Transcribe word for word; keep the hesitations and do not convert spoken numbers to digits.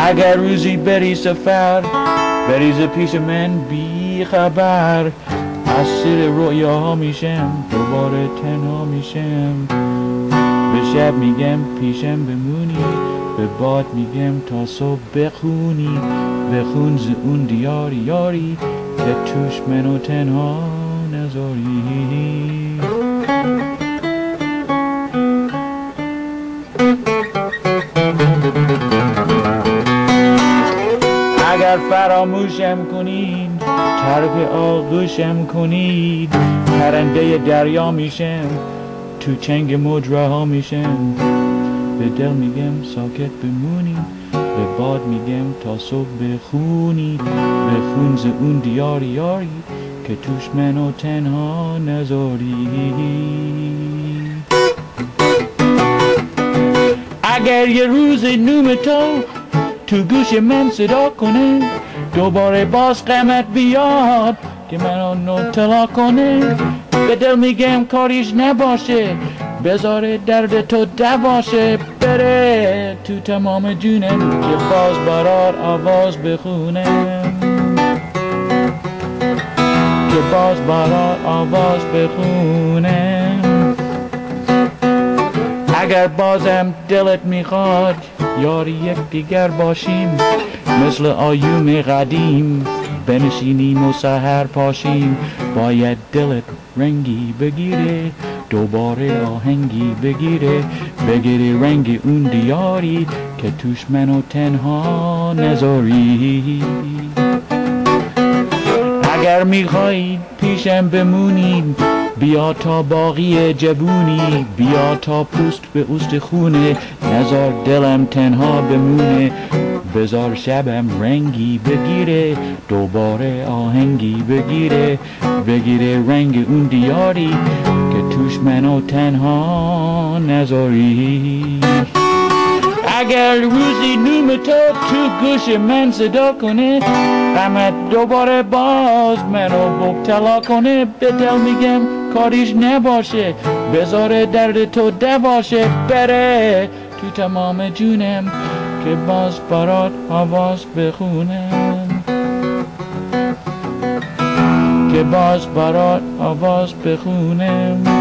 اگر روزی بری سفر بریز پیش من بی خبر، اسیر رویاها میشم دوباره تنها میشم. به شب میگم پیشم بمونی، به باد میگم تا صبح بخونی. بخون ز اون دیاری یاری که توش منو تنها نذاری. اگر فراموشم کنید طرف آغوشم کنید، پرنده دریا میشم تو چنگ مجراها میشم. به دل میگم ساکت بمونی، به باد میگم تا صبح بخونی. بخون ز اون دیاری یاری که توش منو تنها نذاری. اگر یه روز نوم تو تو گوش من صدا کنه، دوباره باز غمت بیاد که منو نطلا کنه. به دل میگم کاریش نباشه، بذاره درد تو دواشه. بره تو تمام جونم که باز برات آواز بخونم، که باز برات آواز بخونم. اگر بازم دلت میخواد یاری یک دیگر باشیم، مثل آیوم قدیم بنشینیم و سحر پاشیم. باید دلت رنگی بگیره، دوباره آهنگی بگیره. بگیره رنگ اون دیاری که توش منو تنها نذاری. اگر میخواید پیشم بمونید بیا تا باقی جوونی، بیا تا پوست به اوست خونه. نذار دلم تنها بمونه، بذار شبم رنگی بگیره، دوباره آهنگی بگیره. بگیره رنگ اون دیاری که توش منو تنها نذاری. اگر روزی نوم تو تو گوش من صدا کنه، غمت دوباره باز منو مبتلا کنه. به دل میگم کاریش نباشه، بذاره درد تو دواشه. بره تو تمام جونم که باز برات آواز بخونم، که باز برات آواز بخونم.